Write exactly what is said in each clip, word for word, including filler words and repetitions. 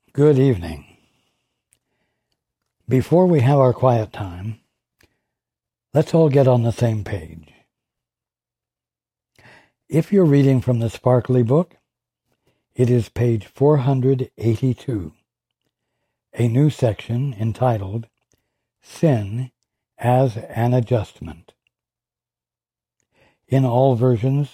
Good evening. Before we have our quiet time, let's all get on the same page. If you're reading from the Sparkly Book, it is page four hundred eighty-two, a new section entitled Sin as an Adjustment. In all versions,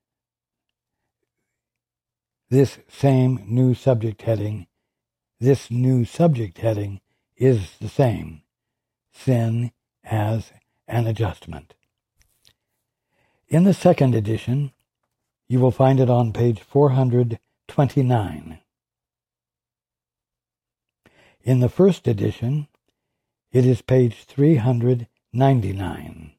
this same new subject heading, this new subject heading is the same, Sin as an Adjustment. In the second edition, you will find it on page four hundred twenty-nine. In the first edition, it is page three hundred ninety-nine.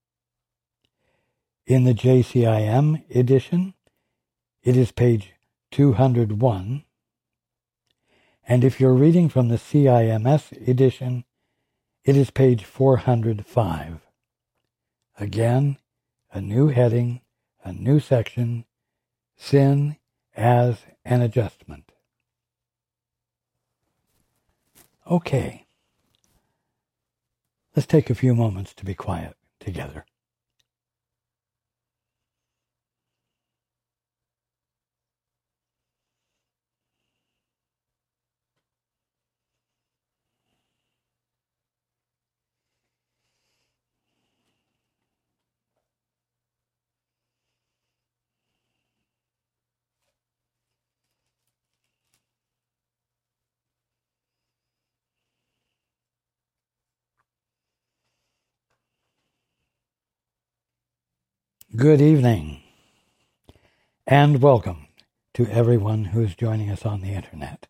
In the J C I M edition, it is page two hundred one. And if you're reading from the C I M S edition, it is page four hundred five. Again, a new heading, a new section, Sin as an Adjustment. Okay. Let's take a few moments to be quiet together. Good evening, and welcome to everyone who is joining us on the internet.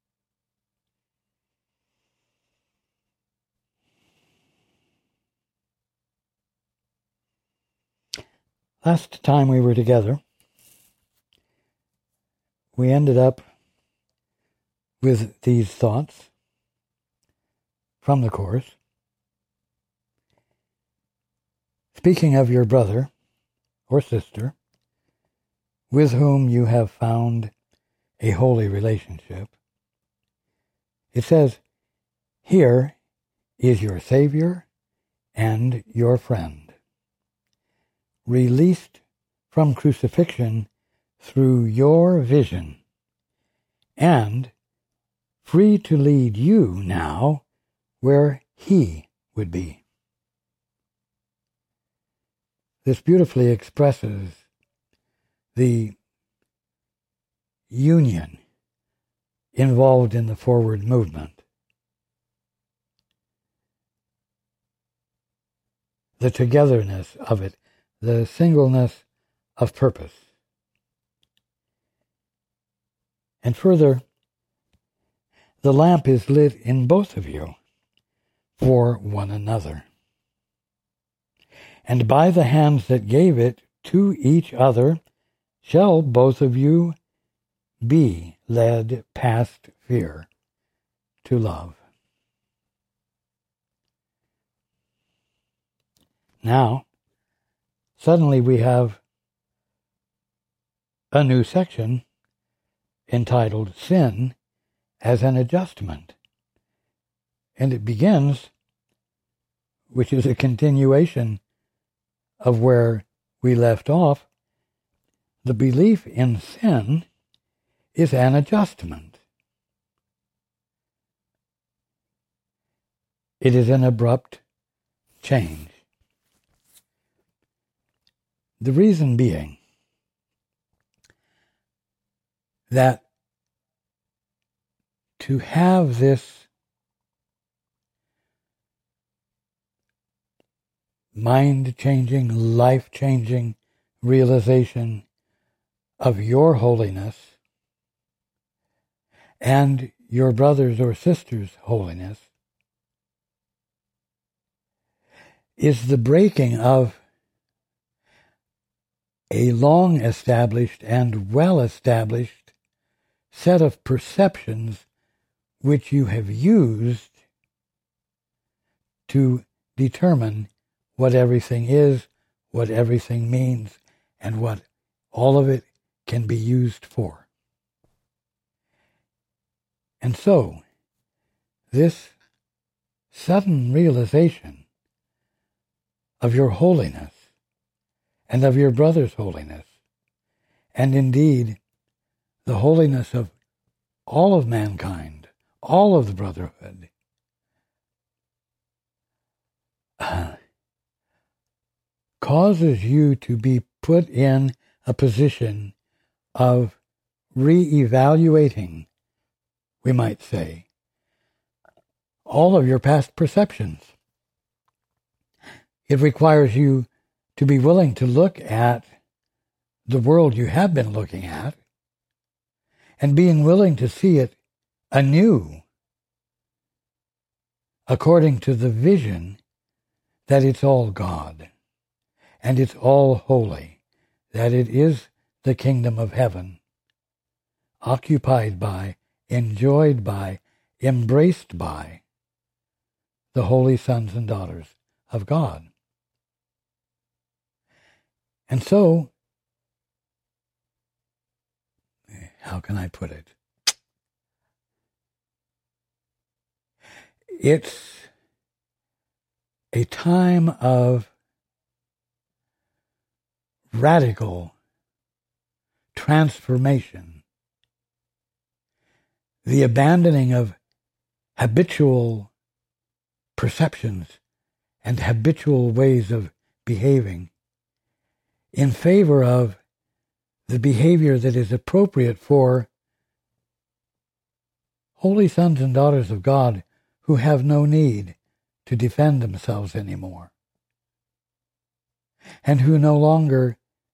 Last time we were together, we ended up with these thoughts from the Course. Speaking of your brother or sister, with whom you have found a holy relationship, it says, "Here is your Savior and your friend, released from crucifixion through your vision, and free to lead you now where He would be." This beautifully expresses the union involved in the forward movement, the togetherness of it, the singleness of purpose. And further, the lamp is lit in both of you for one another. And by the hands that gave it to each other shall both of you be led past fear to love. Now, suddenly we have a new section entitled Sin as an Adjustment. And it begins, which is a continuation of where we left off. The belief in sin is an adjustment. It is an abrupt change. The reason being that to have this mind-changing, life-changing realization of your holiness and your brother's or sister's holiness is the breaking of a long-established and well-established set of perceptions which you have used to determine what everything is, what everything means, and what all of it can be used for. And so, this sudden realization of your holiness and of your brother's holiness, and indeed the holiness of all of mankind, all of the brotherhood, uh, causes you to be put in a position of re-evaluating, we might say, all of your past perceptions. It requires you to be willing to look at the world you have been looking at and being willing to see it anew according to the vision that it's all God and it's all holy, that it is the kingdom of heaven, occupied by, enjoyed by, embraced by the holy sons and daughters of God. And so, how can I put it? It's a time of radical transformation, the abandoning of habitual perceptions and habitual ways of behaving in favor of the behavior that is appropriate for holy sons and daughters of God who have no need to defend themselves anymore, and who no longer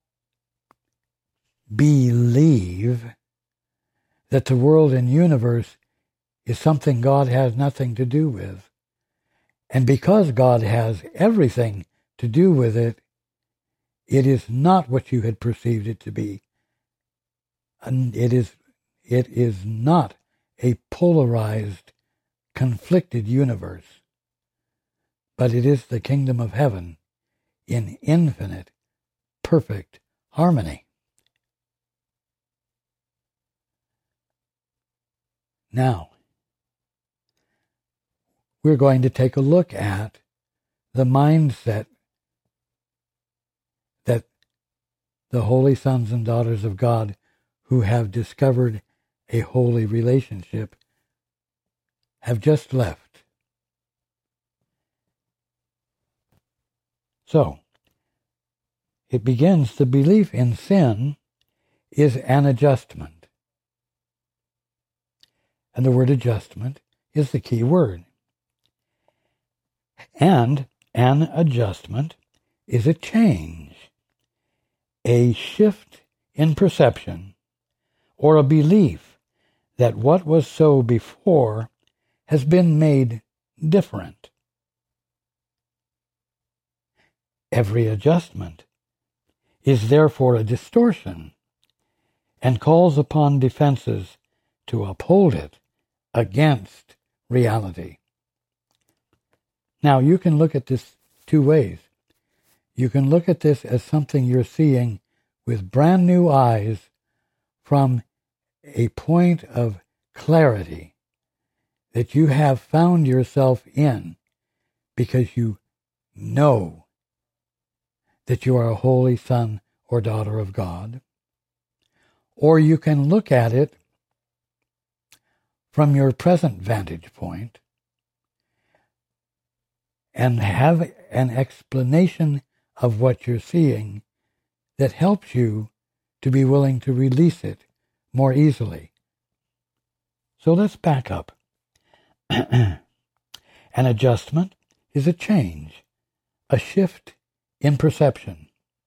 believe that the world and universe is something God has nothing to do with. And because God has everything to do with it, it is not what you had perceived it to be. And it is, it is not a polarized, conflicted universe, but it is the kingdom of heaven in infinite, perfect harmony. Now, we're going to take a look at the mindset that the holy sons and daughters of God who have discovered a holy relationship have just left. So, it begins, the belief in sin is an adjustment. And the word adjustment is the key word. And an adjustment is a change, a shift in perception, or a belief that what was so before has been made different. Every adjustment is therefore a distortion and calls upon defenses to uphold it against reality. Now, you can look at this two ways. You can look at this as something you're seeing with brand new eyes from a point of clarity that you have found yourself in because you know that you are a holy son or daughter of God. Or you can look at it from your present vantage point and have an explanation of what you're seeing that helps you to be willing to release it more easily. So let's back up. An adjustment is a change, a shift in perception.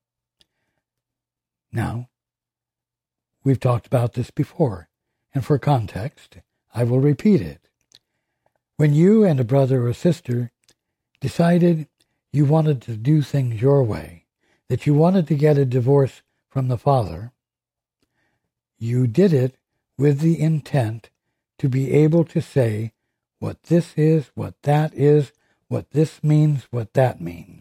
Now, we've talked about this before, and for context, I will repeat it. When you and a brother or sister decided you wanted to do things your way, that you wanted to get a divorce from the father, you did it with the intent to be able to say what this is, what that is, what this means, what that means.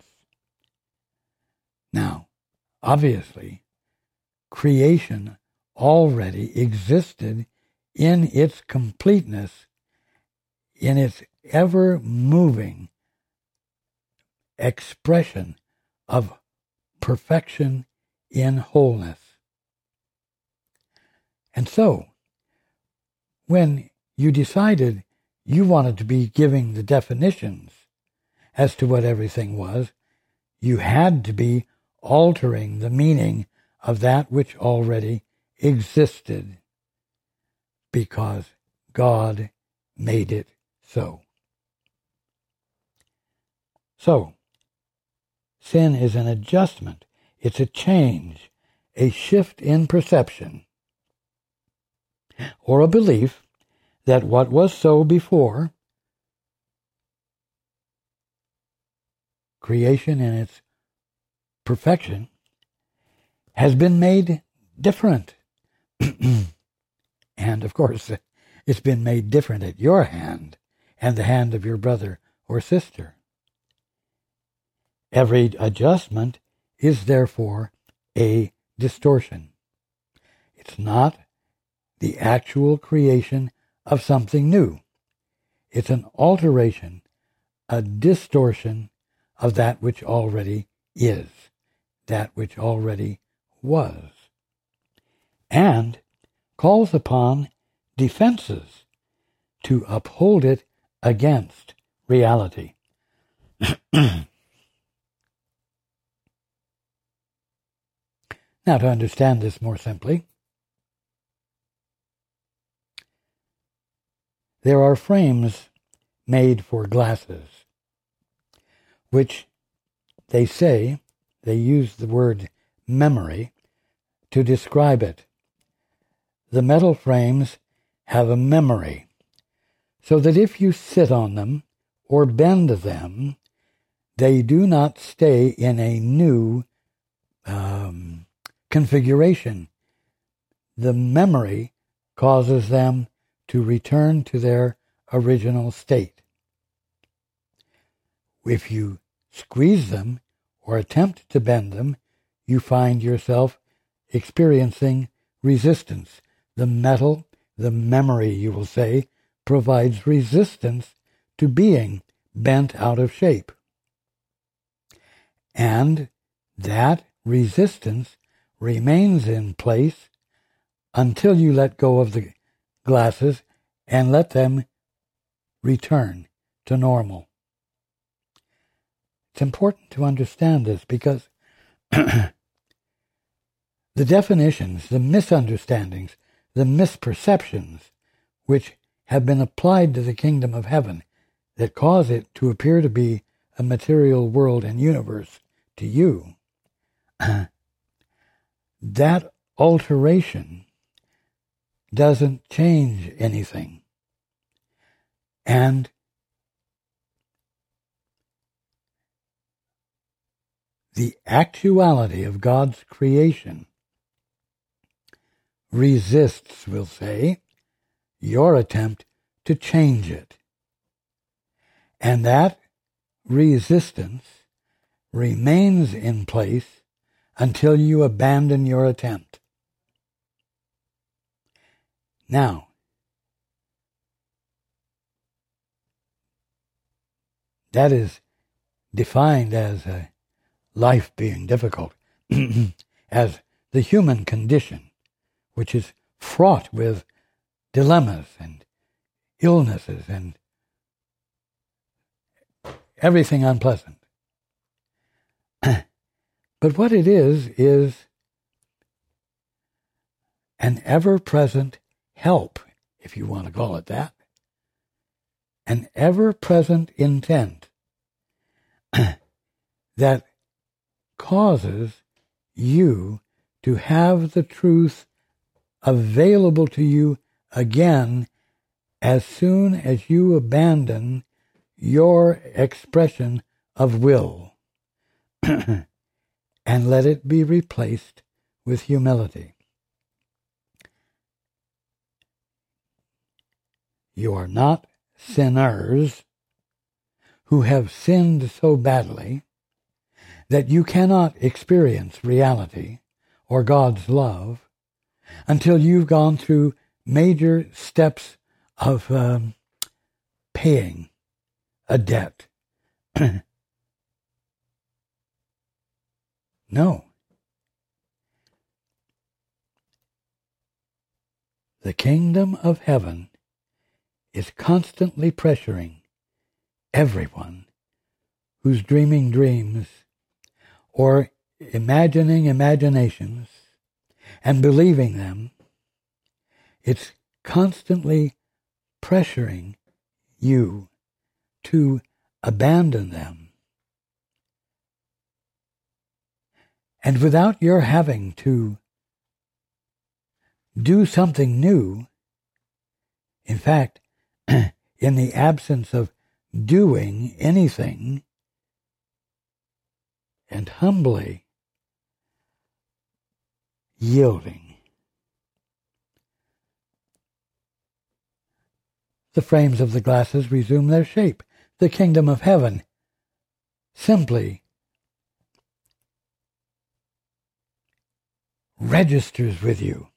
Now, obviously, creation already existed in its completeness, in its ever-moving expression of perfection in wholeness. And so, when you decided you wanted to be giving the definitions as to what everything was, you had to be altering the meaning of that which already existed, because God made it so. So, sin is an adjustment. It's a change, a shift in perception, or a belief that what was so before, creation in its perfection, has been made different. And, of course, it's been made different at your hand and the hand of your brother or sister. Every adjustment is therefore a distortion. It's not the actual creation of something new. It's an alteration, a distortion of that which already is, that which already was, and calls upon defenses to uphold it against reality. Now, to understand this more simply, there are frames made for glasses, which they say, they use the word memory to describe it. The metal frames have a memory, so that if you sit on them or bend them, they do not stay in a new um, configuration. The memory causes them to return to their original state. If you squeeze them or attempt to bend them, you find yourself experiencing resistance. The metal, the memory, you will say, provides resistance to being bent out of shape. And that resistance remains in place until you let go of the glasses and let them return to normal. It's important to understand this because the definitions, the misunderstandings, the misperceptions which have been applied to the kingdom of heaven that cause it to appear to be a material world and universe to you, that alteration doesn't change anything. And the actuality of God's creation resists, we'll say, your attempt to change it. And that resistance remains in place until you abandon your attempt. Now, that is defined as a life being difficult, as the human condition, which is fraught with dilemmas and illnesses and everything unpleasant. But what it is, is an ever-present help, if you want to call it that, an ever-present intent that causes you to have the truth available to you again as soon as you abandon your expression of will and let it be replaced with humility. You are not sinners who have sinned so badly that you cannot experience reality or God's love until you've gone through major steps of um, paying a debt. No. The kingdom of heaven is constantly pressuring everyone who's dreaming dreams or imagining imaginations and believing them. It's constantly pressuring you to abandon them. And without your having to do something new, in fact, in the absence of doing anything, and humbly yielding, the frames of the glasses resume their shape. The kingdom of heaven simply registers with you.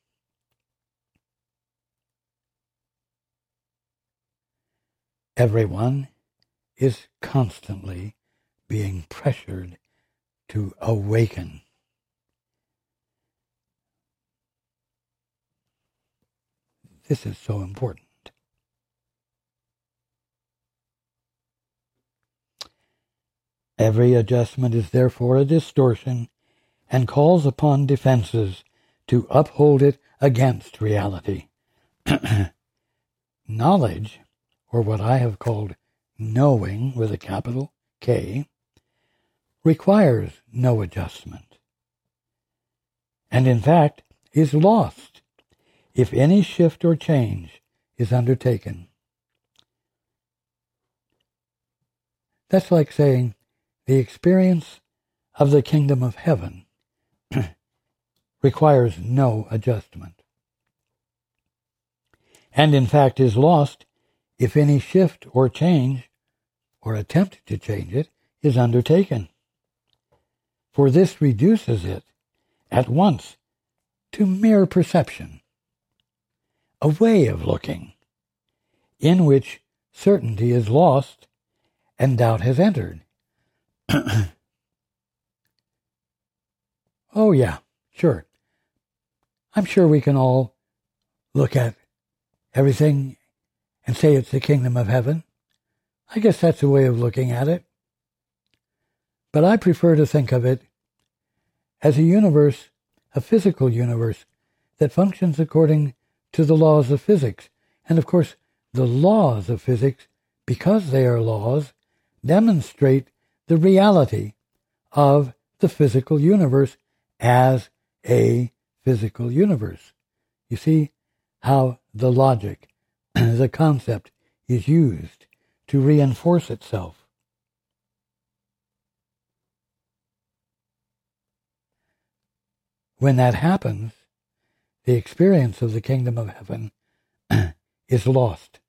Everyone is constantly being pressured to awaken. This is so important. Every adjustment is therefore a distortion and calls upon defenses to uphold it against reality. Knowledge, or what I have called knowing with a capital K, requires no adjustment, and in fact is lost if any shift or change is undertaken. That's like saying the experience of the kingdom of heaven requires no adjustment, and in fact is lost if any shift or change, or attempt to change it, is undertaken. For this reduces it at once to mere perception, a way of looking, in which certainty is lost and doubt has entered. Oh yeah, sure. I'm sure we can all look at everything and say it's the kingdom of heaven. I guess that's a way of looking at it. But I prefer to think of it as a universe, a physical universe, that functions according to the laws of physics. And of course, the laws of physics, because they are laws, demonstrate the reality of the physical universe as a physical universe. You see how the logic, the concept, is used to reinforce itself. When that happens, the experience of the kingdom of heaven is lost.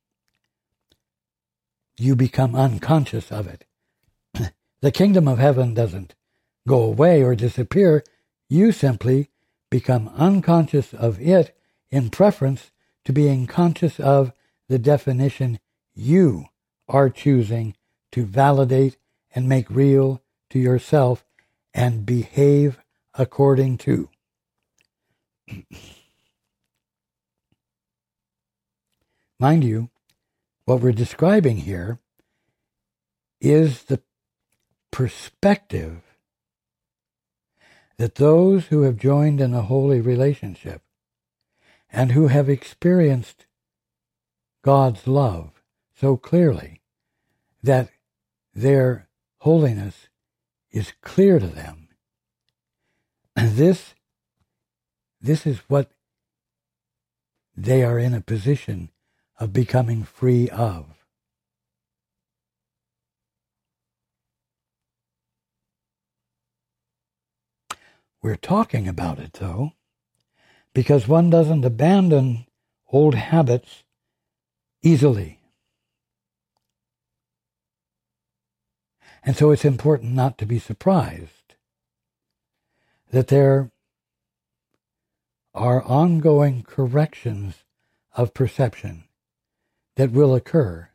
You become unconscious of it. The kingdom of heaven doesn't go away or disappear. You simply become unconscious of it in preference to being conscious of the definition you are choosing to validate and make real to yourself and behave according to. Mind you, what we're describing here is the perspective that those who have joined in a holy relationship and who have experienced God's love so clearly that their holiness is clear to them. This, this is what they are in a position of becoming free of. We're talking about it, though, because one doesn't abandon old habits easily. And so it's important not to be surprised that there are ongoing corrections of perception that will occur.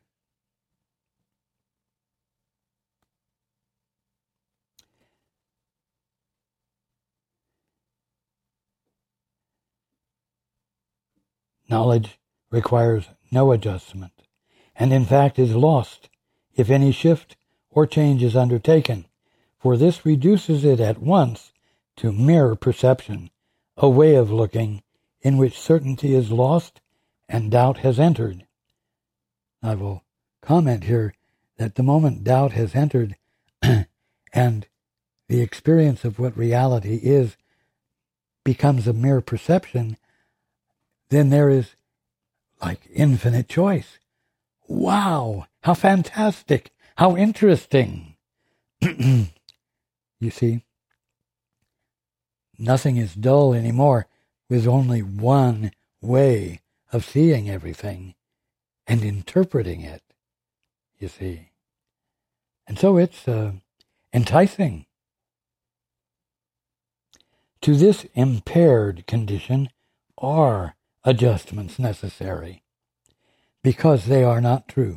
Knowledge requires no adjustment, and in fact is lost if any shift or change is undertaken, for this reduces it at once to mere perception, a way of looking in which certainty is lost and doubt has entered. I will comment here that the moment doubt has entered and the experience of what reality is becomes a mere perception, then there is like infinite choice. Wow, how fantastic, how interesting. You see, nothing is dull anymore with only one way of seeing everything and interpreting it, you see. And so it's uh, enticing. To this impaired condition are adjustments necessary, because they are not true.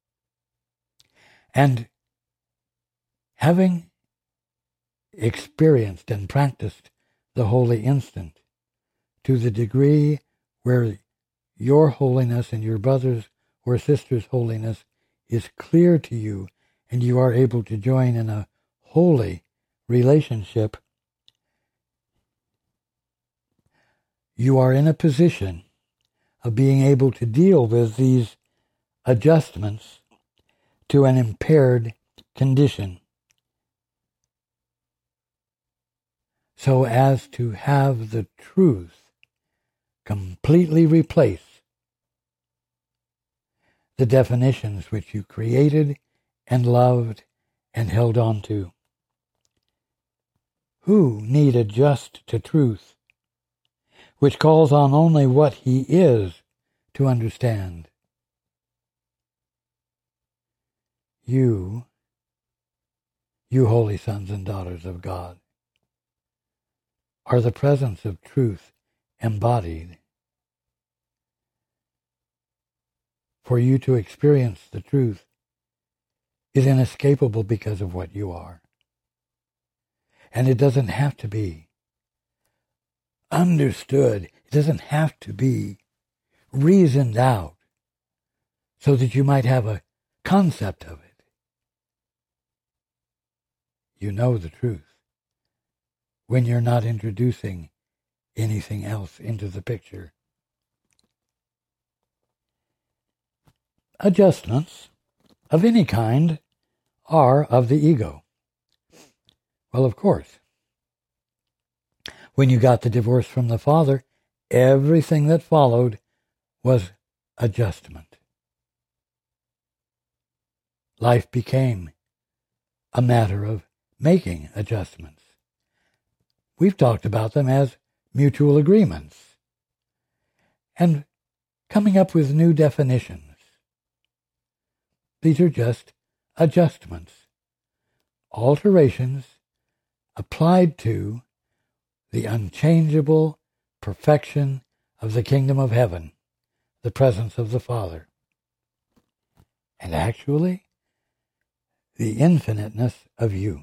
And having experienced and practiced the holy instant to the degree where your holiness and your brother's or sister's holiness is clear to you and you are able to join in a holy relationship, you are in a position of being able to deal with these adjustments to an impaired condition, so as to have the truth completely replace the definitions which you created and loved and held on to. Who need adjust to truth, which calls on only what he is to understand? You, you holy sons and daughters of God, are the presence of truth embodied. For you to experience the truth is inescapable because of what you are. And it doesn't have to be understood. It doesn't have to be reasoned out so that you might have a concept of it. You know the truth when you're not introducing anything else into the picture. Adjustments of any kind are of the ego. Well, of course. When you got the divorce from the father, everything that followed was adjustment. Life became a matter of making adjustments. We've talked about them as mutual agreements and coming up with new definitions. These are just adjustments, alterations applied to the unchangeable perfection of the kingdom of heaven, the presence of the Father, and actually the infiniteness of you.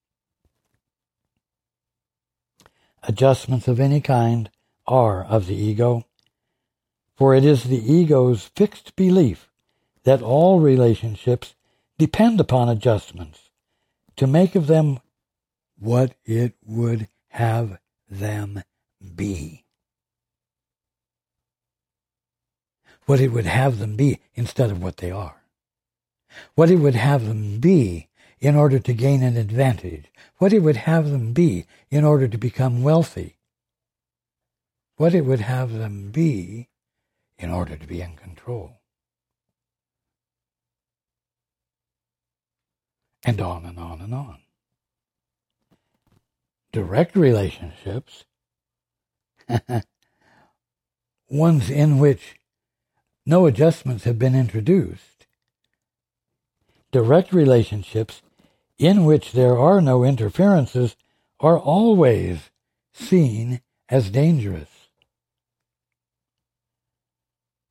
Adjustments of any kind are of the ego, for it is the ego's fixed belief that all relationships depend upon adjustments to make of them what it would have them be. What it would have them be instead of what they are. What it would have them be in order to gain an advantage. What it would have them be in order to become wealthy. What it would have them be in order to be in control. And on and on and on. Direct relationships, ones in which no adjustments have been introduced, direct relationships in which there are no interferences are always seen as dangerous.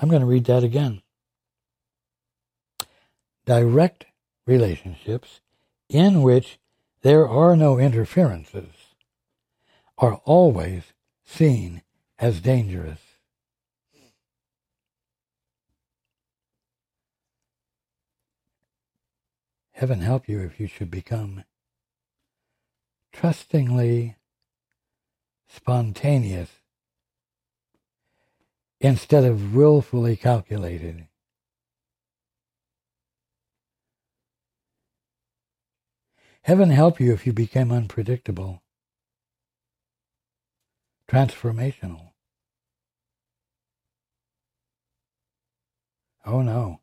I'm going to read that again. Direct relationships in which there are no interferences are always seen as dangerous. Heaven help you if you should become trustingly spontaneous instead of willfully calculated. Heaven help you if you became unpredictable, transformational. Oh no.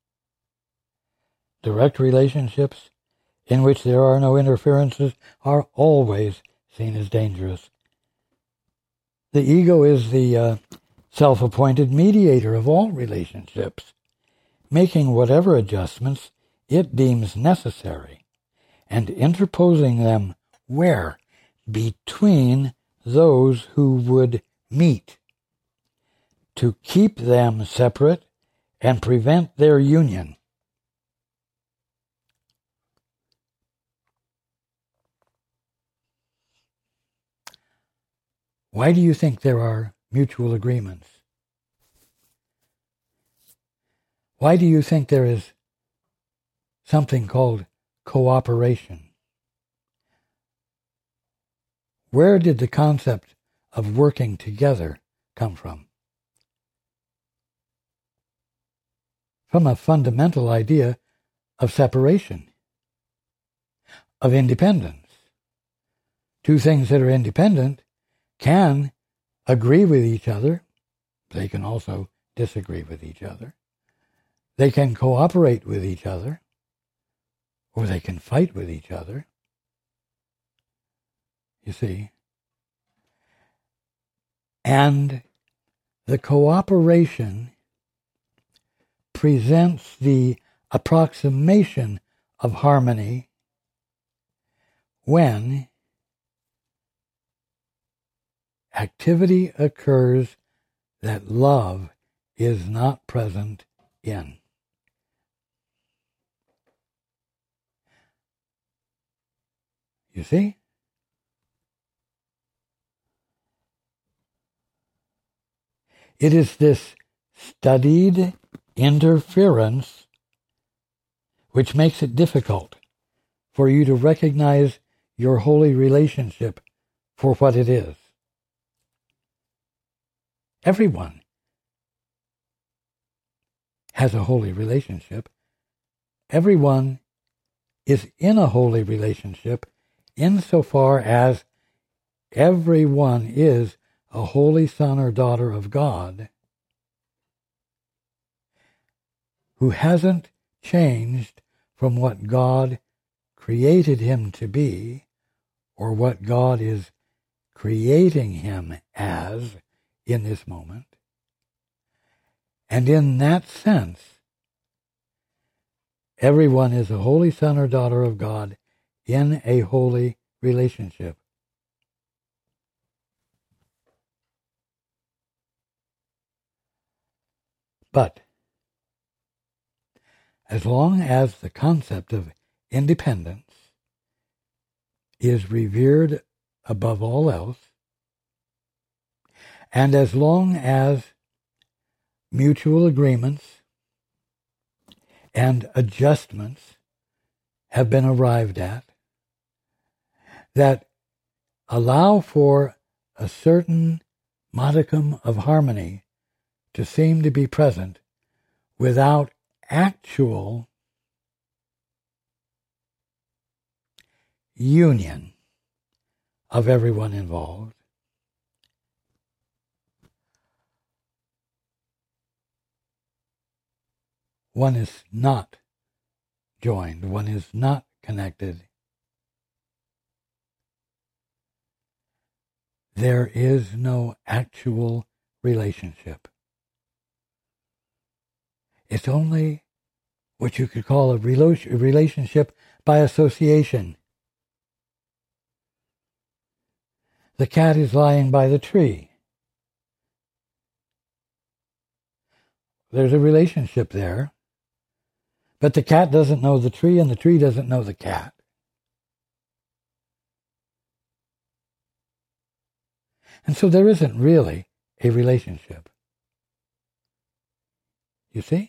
Direct relationships in which there are no interferences are always seen as dangerous. The ego is the uh, self-appointed mediator of all relationships, making whatever adjustments it deems necessary and interposing them where? Between those who would meet, to keep them separate and prevent their union. Why do you think there are mutual agreements? Why do you think there is something called cooperation? Where did the concept of working together come from? From a fundamental idea of separation, of independence. Two things that are independent can agree with each other. They can also disagree with each other. They can cooperate with each other, or they can fight with each other. You see? And the cooperation presents the approximation of harmony when activity occurs that love is not present in. You see? It is this studied interference which makes it difficult for you to recognize your holy relationship for what it is. Everyone has a holy relationship. Everyone is in a holy relationship insofar as everyone is a holy son or daughter of God who hasn't changed from what God created him to be or what God is creating him as in this moment. And in that sense, everyone is a holy son or daughter of God in a holy relationship. But as long as the concept of independence is revered above all else, and as long as mutual agreements and adjustments have been arrived at that allow for a certain modicum of harmony to seem to be present without actual union of everyone involved, one is not joined, one is not connected. There is no actual relationship. It's only what you could call a relationship by association. The cat is lying by the tree. there's a relationship there. But the cat doesn't know the tree, and the tree doesn't know the cat. And so there isn't really a relationship. You see?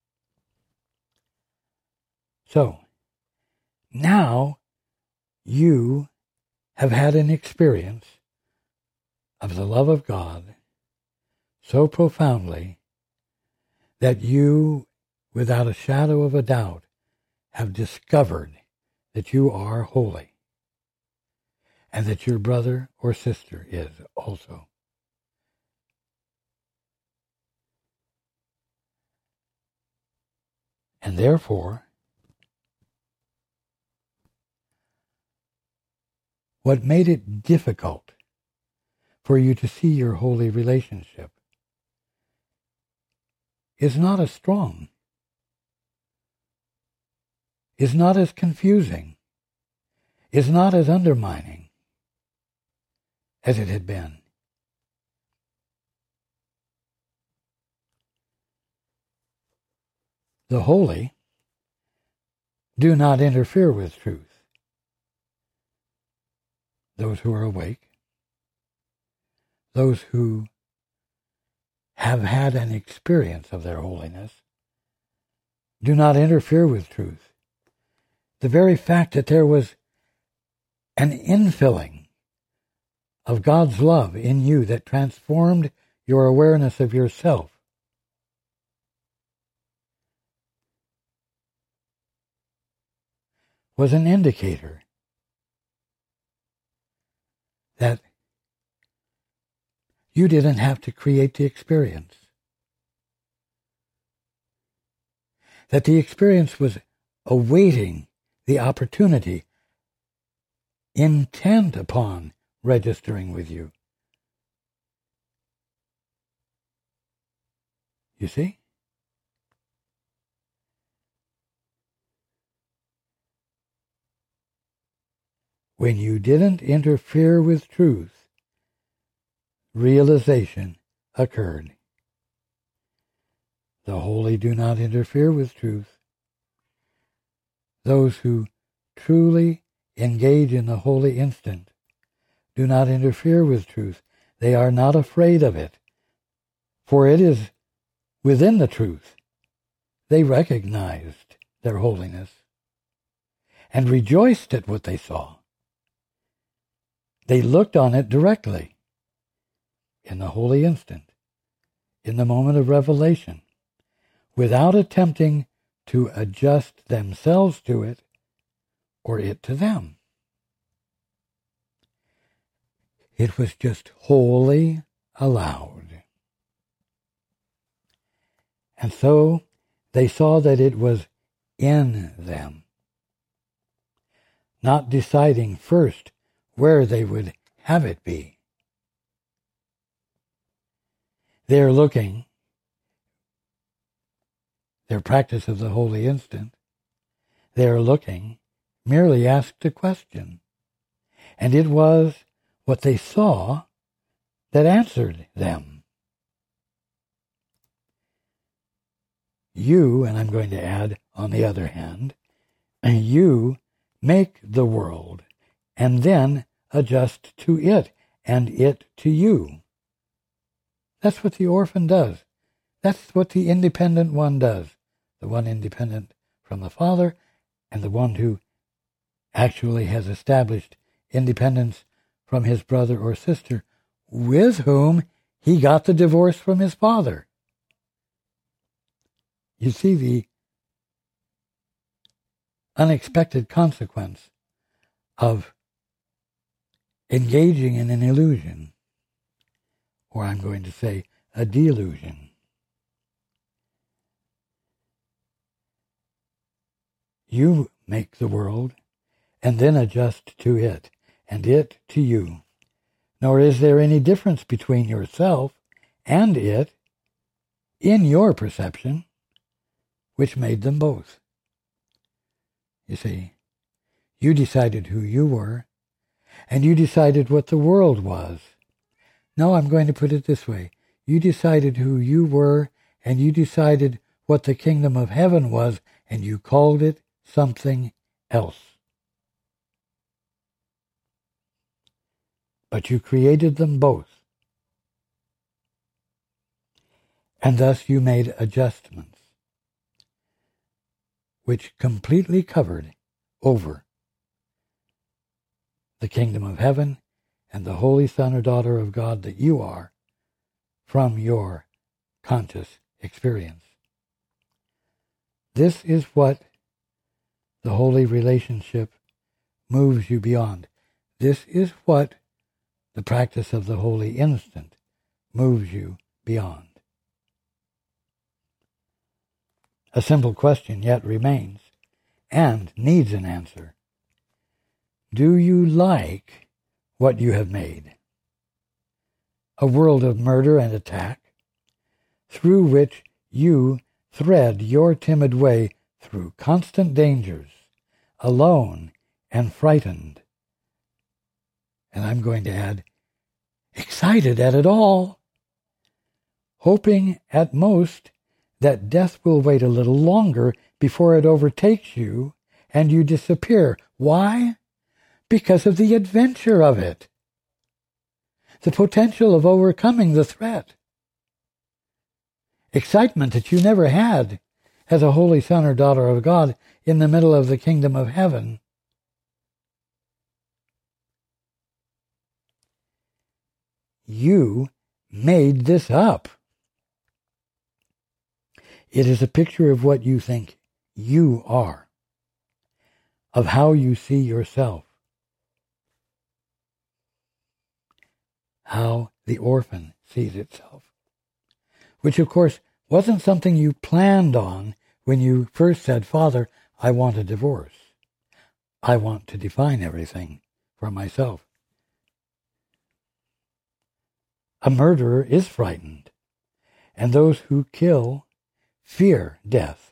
So, now you have had an experience of the love of God so profoundly that you, without a shadow of a doubt, have discovered that you are holy and that your brother or sister is also. And therefore, what made it difficult for you to see your holy relationship is not as strong, is not as confusing, is not as undermining as it had been. The holy do not interfere with truth. Those who are awake, those who have had an experience of their holiness, do not interfere with truth. The very fact that there was an infilling of God's love in you that transformed your awareness of yourself was an indicator that you didn't have to create the experience. That the experience was awaiting the opportunity, intent upon registering with you. You see? When you didn't interfere with truth, realization occurred. The holy do not interfere with truth. Those who truly engage in the holy instant do not interfere with truth. They are not afraid of it, for it is within the truth. They recognized their holiness and rejoiced at what they saw. They looked on it directly, in the holy instant, in the moment of revelation, without attempting to adjust themselves to it or it to them. It was just wholly allowed. And so they saw that it was in them, not deciding first where they would have it be. They're looking, their practice of the holy instant, they're looking, merely asked a question. And it was what they saw that answered them. You, and I'm going to add, on the other hand, you make the world and then adjust to it and it to you. That's what the orphan does. That's what the independent one does. The one independent from the father and the one who actually has established independence from his brother or sister with whom he got the divorce from his father. You see the unexpected consequence of engaging in an illusion, or I'm going to say a delusion. You make the world and then adjust to it, and it to you. Nor is there any difference between yourself and it in your perception, which made them both. You see, you decided who you were, and you decided what the world was. No, I'm going to put it this way. You decided who you were, and you decided what the kingdom of heaven was, and you called it something else. But you created them both. And thus you made adjustments, which completely covered over the kingdom of heaven and the holy son or daughter of God that you are from your conscious experience. This is what the holy relationship moves you beyond. This is what the practice of the holy instant moves you beyond. A simple question yet remains, and needs an answer. Do you like what you have made? A world of murder and attack, through which you thread your timid way through constant dangers, alone and frightened. And I'm going to add, excited at it all, hoping at most that death will wait a little longer before it overtakes you and you disappear. Why? Because of the adventure of it. The potential of overcoming the threat. Excitement that you never had as a holy son or daughter of God in the middle of the kingdom of heaven. You made this up. It is a picture of what you think you are, of how you see yourself, how the orphan sees itself, which of course wasn't something you planned on when you first said, Father, I want a divorce. I want to define everything for myself. A murderer is frightened, and those who kill fear death.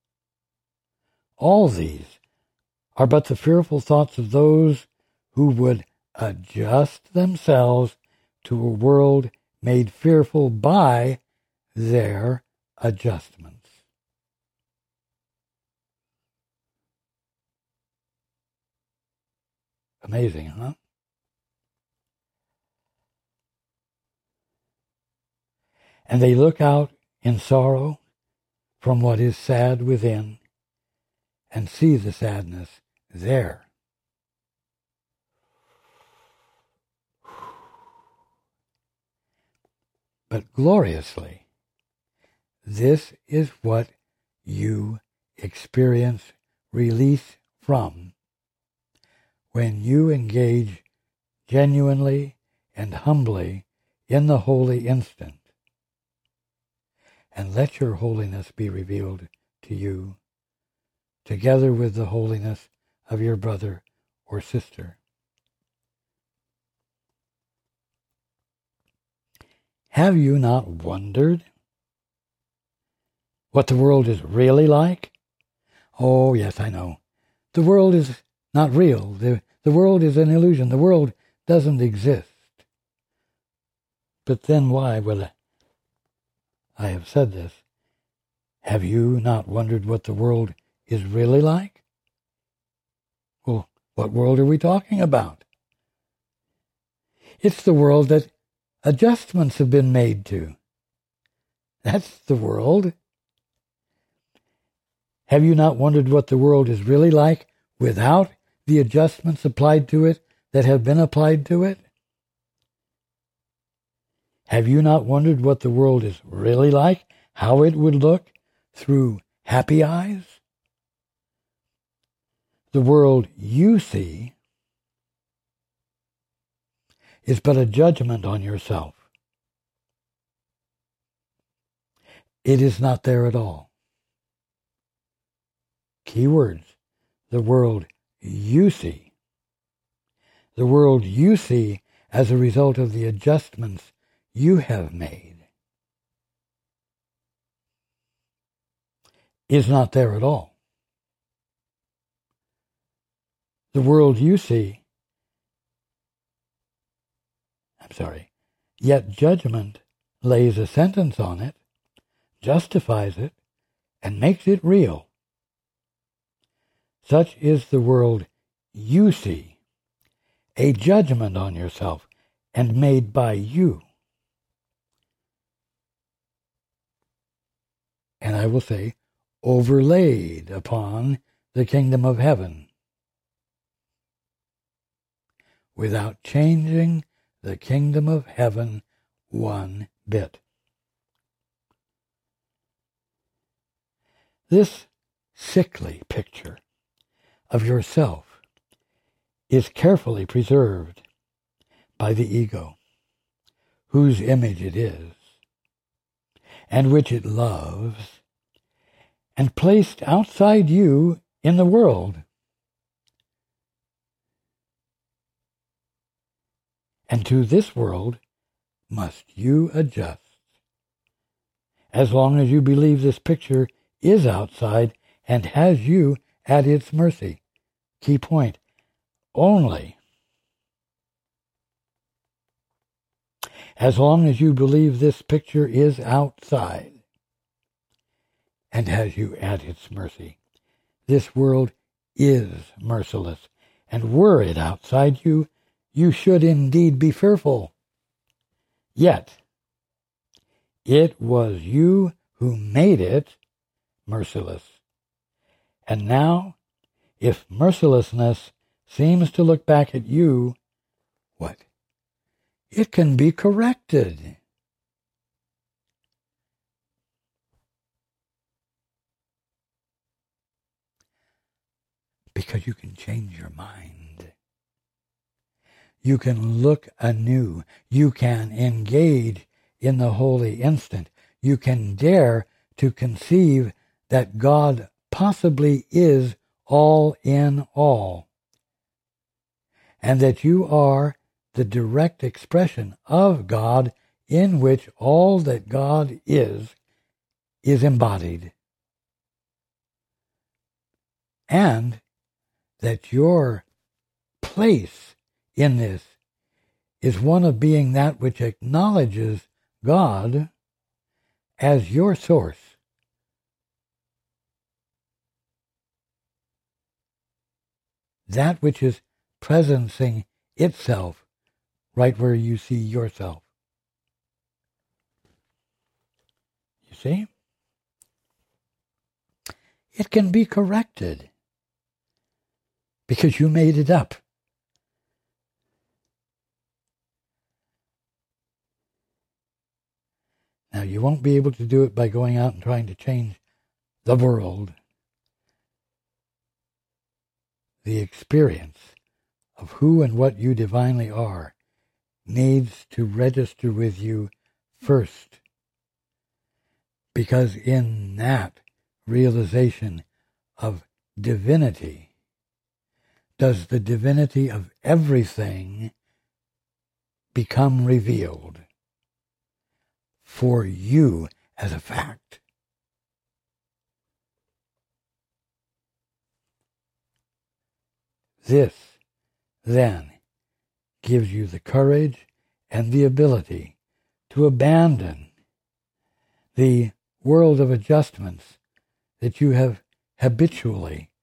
All these are but the fearful thoughts of those who would adjust themselves to a world made fearful by their adjustments. Amazing, huh? And they look out in sorrow from what is sad within and see the sadness there. But gloriously, this is what you experience release from when you engage genuinely and humbly in the holy instant, and let your holiness be revealed to you, together with the holiness of your brother or sister. Have you not wondered what the world is really like? Oh, yes, I know. The world is not real. The, the world is an illusion. The world doesn't exist. But then why would I, I have said this? Have you not wondered what the world is really like? Well, what world are we talking about? It's the world that adjustments have been made to. That's the world. Have you not wondered what the world is really like without the adjustments applied to it that have been applied to it? Have you not wondered what the world is really like, how it would look through happy eyes? The world you see is but a judgment on yourself. It is not there at all. Key words, the world you see. The world you see as a result of the adjustments you have made is not there at all. The world you see, I'm sorry, yet judgment lays a sentence on it, justifies it, and makes it real. Such is the world you see, a judgment on yourself, and made by you. And I will say, overlaid upon the kingdom of heaven, without changing the kingdom of heaven one bit. This sickly picture of yourself is carefully preserved by the ego, whose image it is, and which it loves, and placed outside you in the world. And to this world must you adjust. As long as you believe this picture is outside and has you at its mercy. Key point, only. As long as you believe this picture is outside and has you at its mercy, this world is merciless, and were it outside you, you should indeed be fearful. Yet, it was you who made it merciless. And now, if mercilessness seems to look back at you, what? It can be corrected. Because you can change your mind. You can look anew. You can engage in the holy instant. You can dare to conceive that God possibly is all in all, and that you are the direct expression of God, in which all that God is, is embodied. And that your place in this is one of being that which acknowledges God as your source. That which is presencing itself right where you see yourself. You see? It can be corrected because you made it up. Now, you won't be able to do it by going out and trying to change the world. The experience of who and what you divinely are needs to register with you first. Because in that realization of divinity, does the divinity of everything become revealed for you as a fact. This, then, gives you the courage and the ability to abandon the world of adjustments that you have habitually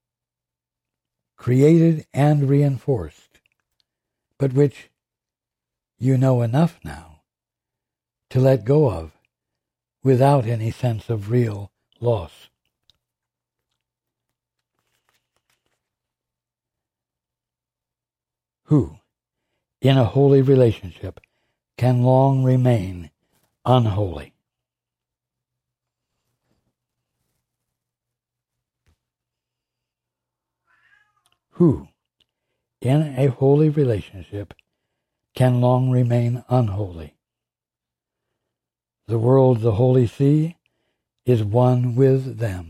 created and reinforced, but which you know enough now to let go of without any sense of real loss. Who, in a holy relationship, can long remain unholy? Who, in a holy relationship, can long remain unholy? The world, the holy sea, is one with them.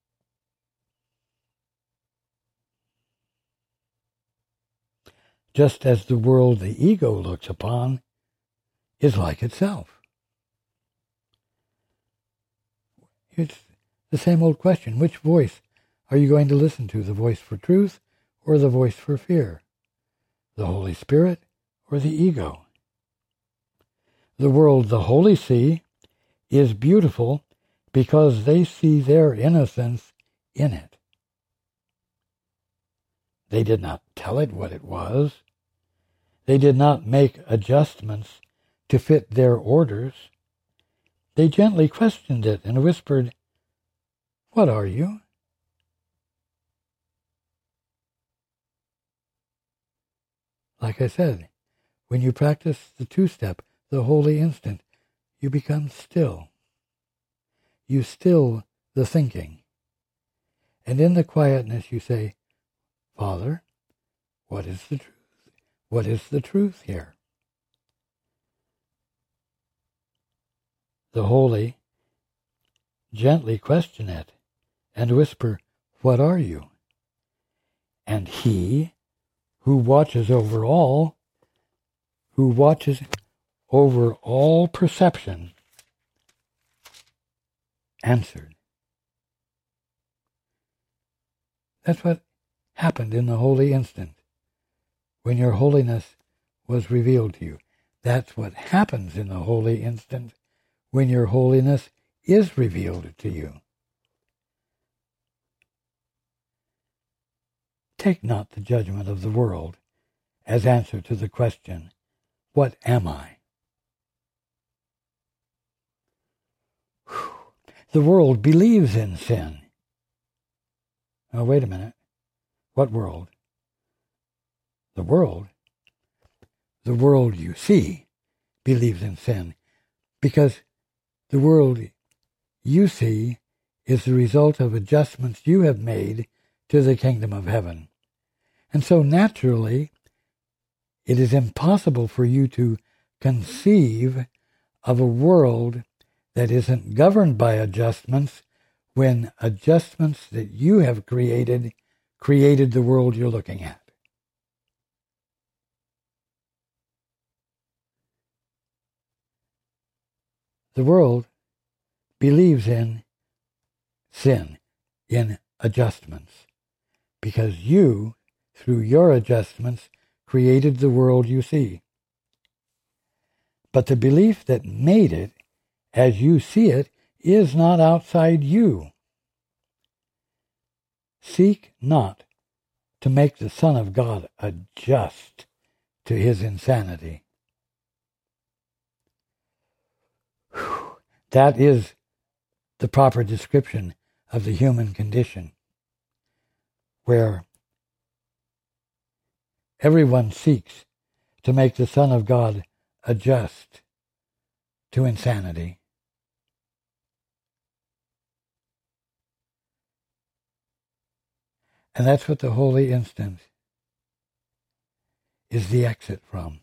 Just as the world the ego looks upon is like itself. It's the same old question. Which voice are you going to listen to? The voice for truth or the voice for fear? The Holy Spirit or the ego? The world, the holy sea, is beautiful because they see their innocence in it. They did not tell it what it was. They did not make adjustments to fit their orders. They gently questioned it and whispered, "What are you?" Like I said, when you practice the two-step, the holy instant, you become still. You still the thinking. And in the quietness you say, "Father, what is the truth? What is the truth here?" The holy gently question it and whisper, "What are you?" And he who watches over all, who watches over all perception, answered. That's what happened in the holy instant, when your holiness was revealed to you. That's what happens in the holy instant, when your holiness is revealed to you. Take not the judgment of the world as answer to the question, "What am I?" Whew. The world believes in sin. Oh, wait a minute. What world? The world? The world you see believes in sin, because the world you see is the result of adjustments you have made to the kingdom of heaven. And so naturally, it is impossible for you to conceive of a world that isn't governed by adjustments when adjustments that you have created created the world you're looking at. The world believes in sin, in adjustments, because you, through your adjustments, created the world you see. But the belief that made it, as you see it, is not outside you. Seek not to make the Son of God adjust to his insanity. Whew. That is the proper description of the human condition, where everyone seeks to make the Son of God adjust to insanity. And that's what the holy instant is the exit from.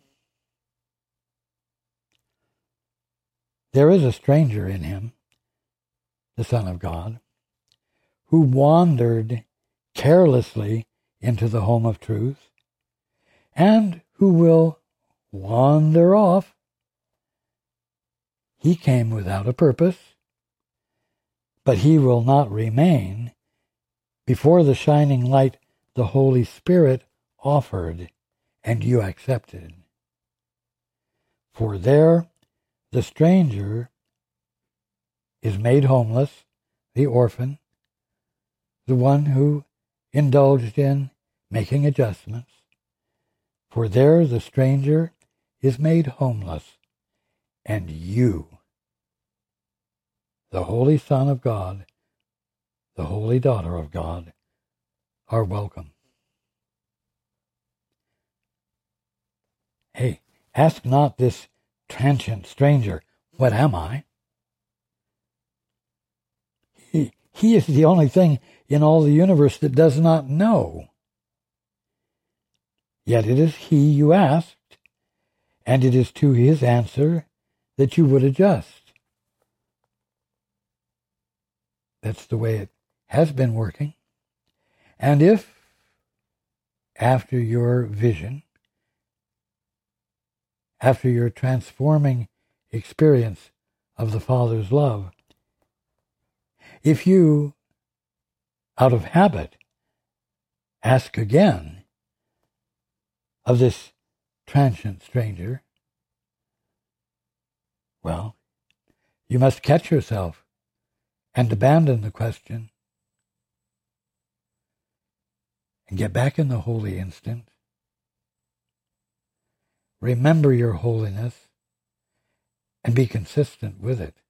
There is a stranger in him, the Son of God, who wandered carelessly into the home of truth, and who will wander off. He came without a purpose, but he will not remain before the shining light the Holy Spirit offered and you accepted. For there the stranger is made homeless, the orphan, the one who indulged in making adjustments. For there the stranger is made homeless, and you, the Holy Son of God, the Holy Daughter of God, are welcome. Hey, ask not this transient stranger, "What am I?" He, he is the only thing in all the universe that does not know. Yet it is he you asked, and it is to his answer that you would adjust. That's the way it has been working. And if, after your vision, after your transforming experience of the Father's love, if you, out of habit, ask again of this transient stranger, well, you must catch yourself and abandon the question and get back in the holy instant. Remember your holiness and be consistent with it.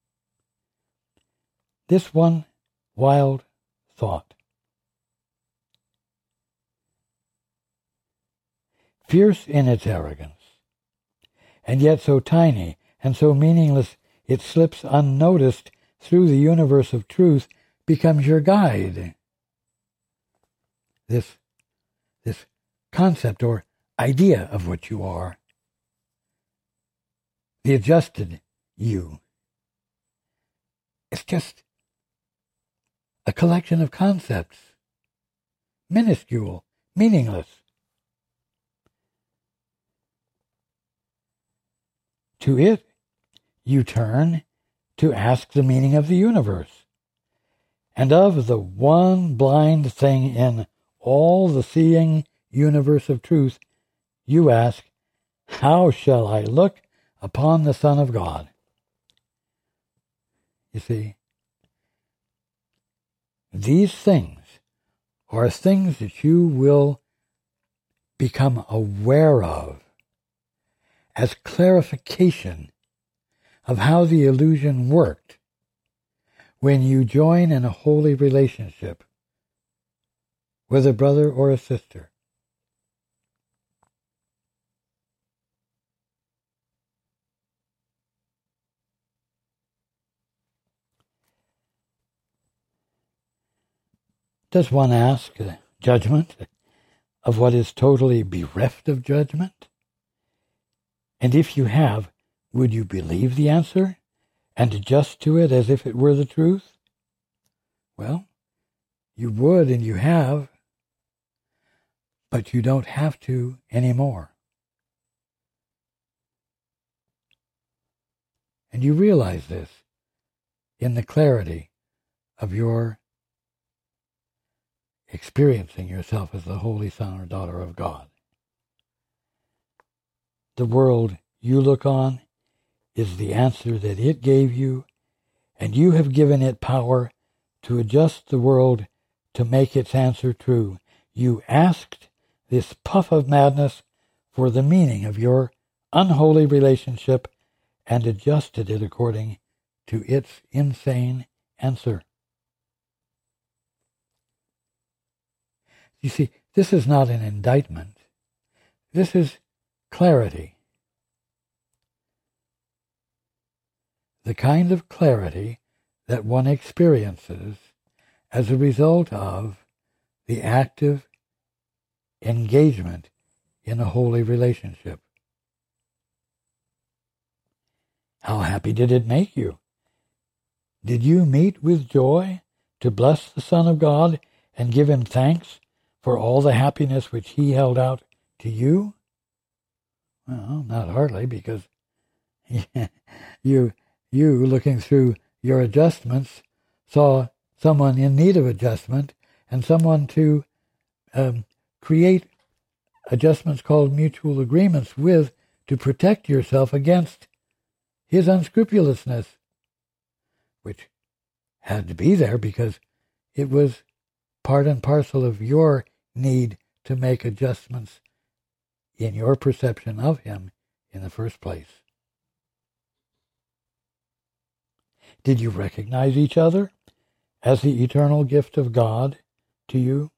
This one wild thought. Fierce in its arrogance, and yet so tiny and so meaningless it slips unnoticed through the universe of truth, becomes your guide. This, this concept or idea of what you are, the adjusted you, it's just a collection of concepts, minuscule, meaningless. To it, you turn to ask the meaning of the universe, and of the one blind thing in all the seeing universe of truth, you ask, how shall I look upon the Son of God? You see, these things are things that you will become aware of as clarification of how the illusion worked when you join in a holy relationship with a brother or a sister. Does one ask uh, judgment of what is totally bereft of judgment? And if you have, would you believe the answer and adjust to it as if it were the truth? Well, you would and you have, but you don't have to anymore. And you realize this in the clarity of your experiencing yourself as the holy son or daughter of God. The world you look on is the answer that it gave you, and you have given it power to adjust the world to make its answer true. You asked this puff of madness for the meaning of your unholy relationship and adjusted it according to its insane answer. You see, this is not an indictment. This is clarity. The kind of clarity that one experiences as a result of the active engagement in a holy relationship. How happy did it make you? Did you meet with joy to bless the Son of God and give him thanks for all the happiness which he held out to you? Well, not hardly, because you, you looking through your adjustments, saw someone in need of adjustment and someone to um, create adjustments called mutual agreements with to protect yourself against his unscrupulousness, which had to be there because it was part and parcel of your need to make adjustments in your perception of him in the first place. Did you recognize each other as the eternal gift of God to you?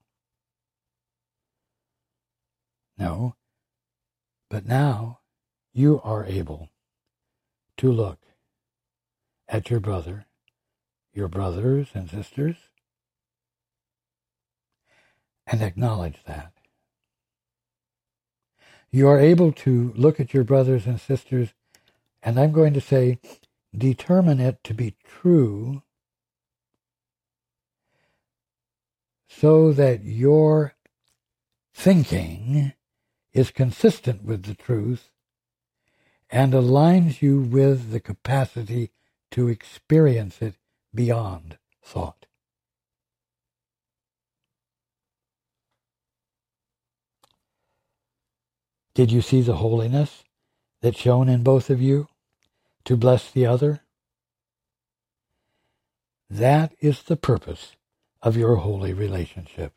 No, but now you are able to look at your brother, your brothers and sisters, and acknowledge that. You are able to look at your brothers and sisters, and I'm going to say, determine it to be true so that your thinking is consistent with the truth and aligns you with the capacity to experience it beyond thought. Did you see the holiness that shone in both of you to bless the other? That is the purpose of your holy relationship.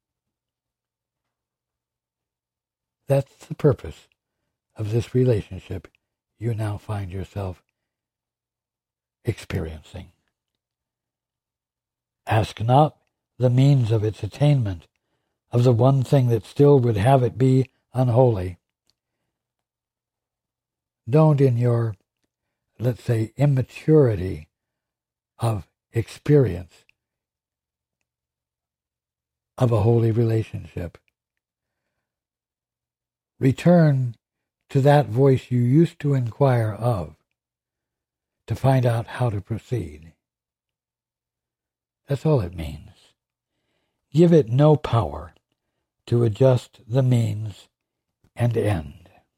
That's the purpose of this relationship you now find yourself experiencing. Ask not the means of its attainment, of the one thing that still would have it be unholy. Don't, in your, let's say, immaturity of experience of a holy relationship, return to that voice you used to inquire of to find out how to proceed. That's all it means. Give it no power to adjust the means and end.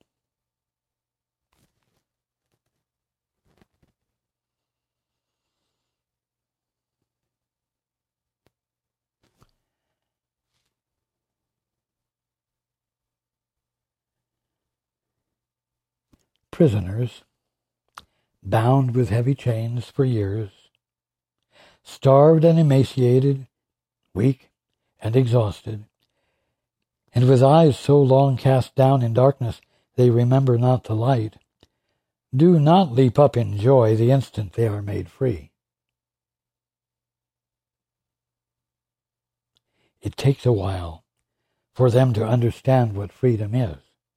Prisoners, bound with heavy chains for years, starved and emaciated, weak and exhausted, and with eyes so long cast down in darkness they remember not the light, do not leap up in joy the instant they are made free. It takes a while for them to understand what freedom is.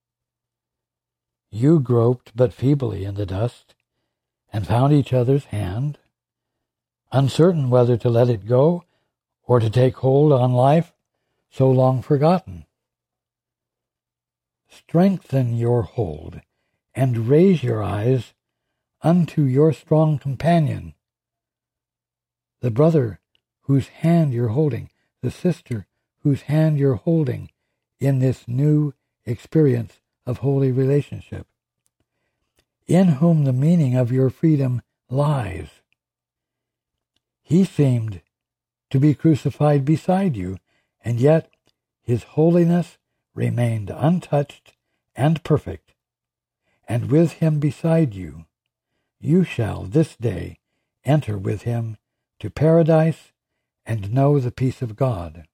You groped but feebly in the dust, and found each other's hand, uncertain whether to let it go or to take hold on life so long forgotten. Strengthen your hold, and raise your eyes unto your strong companion, the brother whose hand you're holding, the sister whose hand you're holding in this new experience of holy relationship, in whom the meaning of your freedom lies. He seemed to be crucified beside you, and yet his holiness remained untouched and perfect, and with him beside you, you shall this day enter with him to paradise and know the peace of God.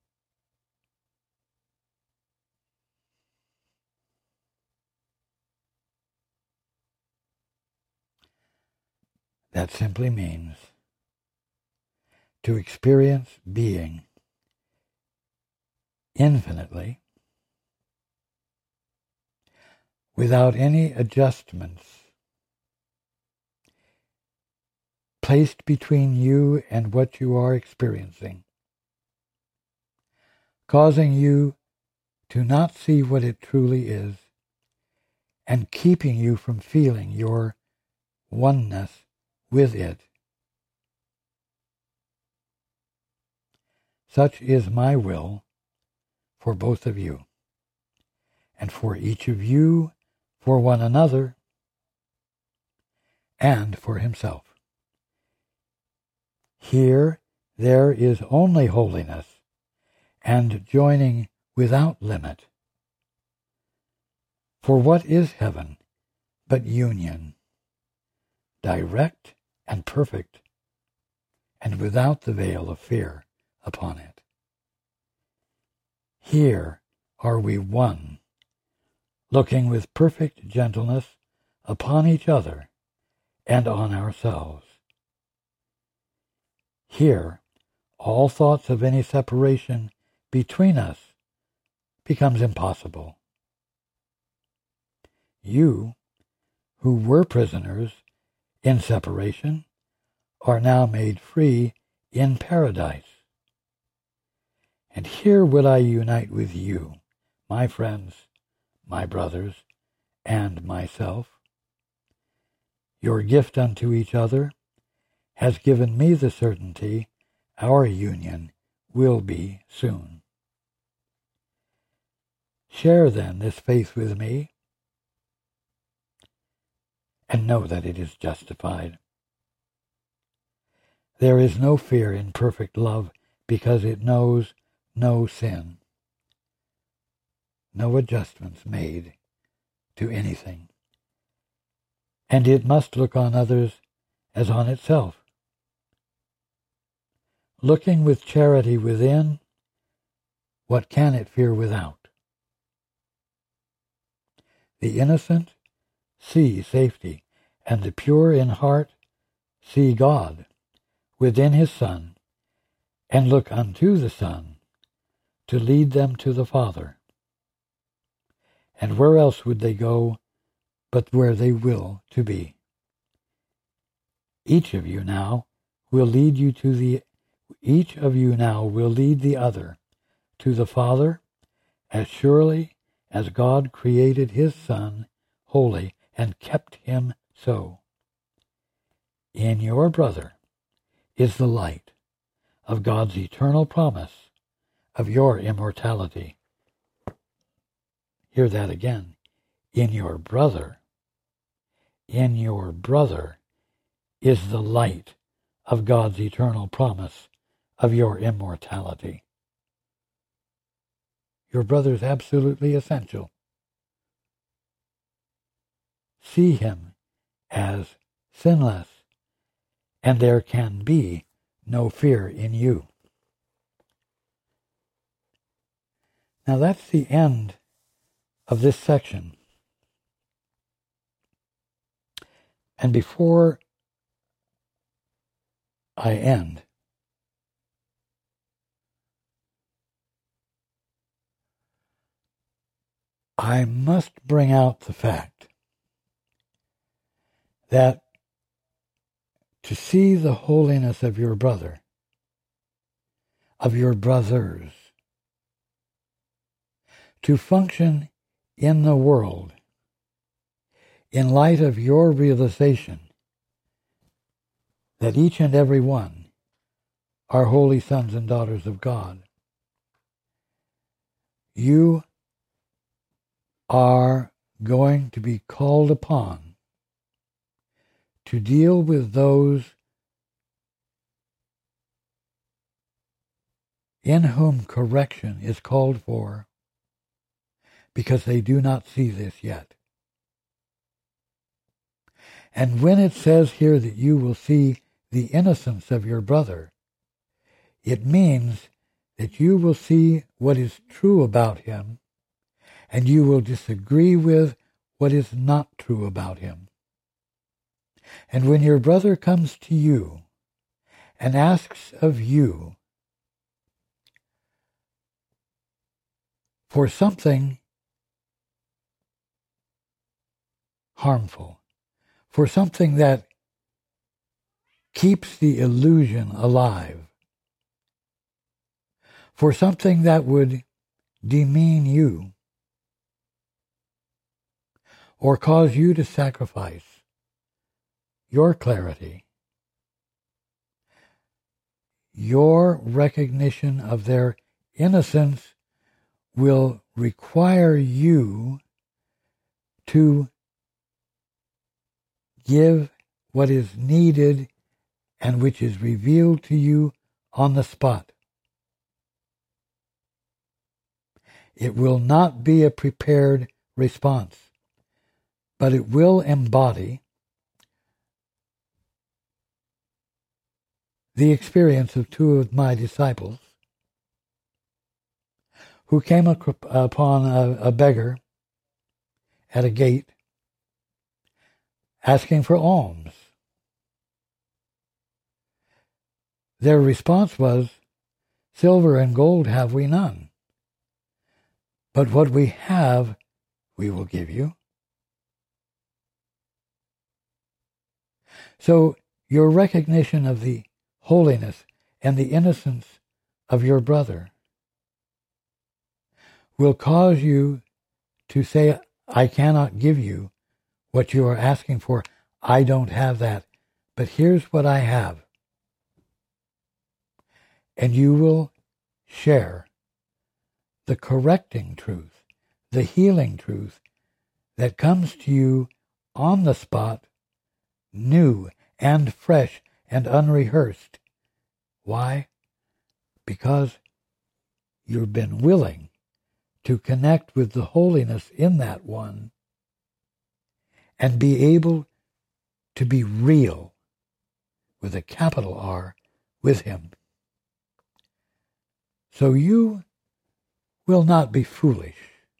That simply means to experience being infinitely without any adjustments placed between you and what you are experiencing, causing you to not see what it truly is and keeping you from feeling your oneness with it. Such is my will for both of you, and for each of you, for one another, and for himself. Here there is only holiness and joining without limit. For what is heaven but union, direct and perfect, and without the veil of fear upon it? Here are we one, looking with perfect gentleness upon each other and on ourselves. Here, all thoughts of any separation between us becomes impossible. You, who were prisoners in separation, are now made free in paradise. And here would I unite with you, my friends, my brothers, and myself. Your gift unto each other has given me the certainty our union will be soon. Share then this faith with me, and know that it is justified. There is no fear in perfect love, because it knows no sin, no adjustments made to anything, and it must look on others as on itself. looking with charity within, what can it fear without? The innocent see safety, and the pure in heart see God within his Son, and look unto the Son to lead them to the Father. And where else would they go but where they will to be? Each of you now will lead you to the each of you now will lead the other to the Father, as surely as God created his Son holy and kept him so. In your brother is the light of God's eternal promise of your immortality. Hear that again. In your brother, in your brother is the light of God's eternal promise of your immortality. Your brother is absolutely essential. See him as sinless, and there can be no fear in you. Now that's the end of this section. And before I end, I must bring out the fact that to see the holiness of your brother, of your brothers, to function in the world in light of your realization that each and every one are holy sons and daughters of God, you are going to be called upon to deal with those in whom correction is called for because they do not see this yet. And when it says here that you will see the innocence of your brother, it means that you will see what is true about him, and you will disagree with what is not true about him. And when your brother comes to you and asks of you for something harmful, for something that keeps the illusion alive, for something that would demean you or cause you to sacrifice your clarity, your recognition of their innocence will require you to give what is needed and which is revealed to you on the spot. It will not be a prepared response, but it will embody the experience of two of my disciples who came upon a, a beggar at a gate asking for alms. Their response was, "Silver and gold have we none, but what we have we will give you." So your recognition of the holiness and the innocence of your brother will cause you to say, "I cannot give you what you are asking for. I don't have that, but here's what I have." And you will share the correcting truth, the healing truth that comes to you on the spot, new and fresh and unrehearsed. Why? Because you've been willing to connect with the holiness in that one and be able to be real, with a capital R, with him. So you will not be foolish.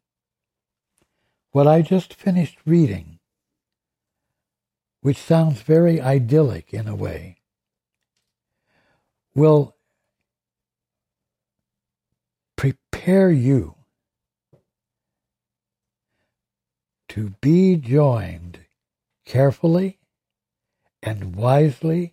What I just finished reading, which sounds very idyllic in a way, will prepare you to be joined carefully and wisely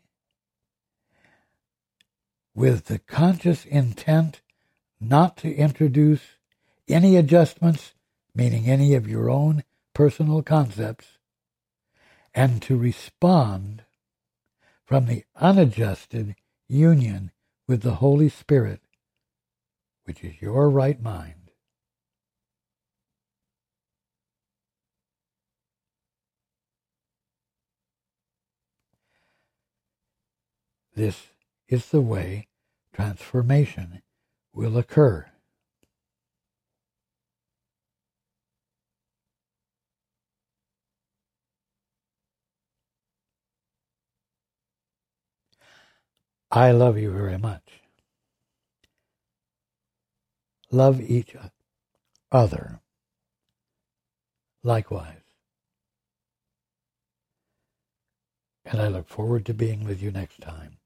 with the conscious intent not to introduce any adjustments, meaning any of your own personal concepts, and to respond from the unadjusted union with the Holy Spirit, which is your right mind. This is the way transformation will occur. I love you very much. Love each other likewise. And I look forward to being with you next time.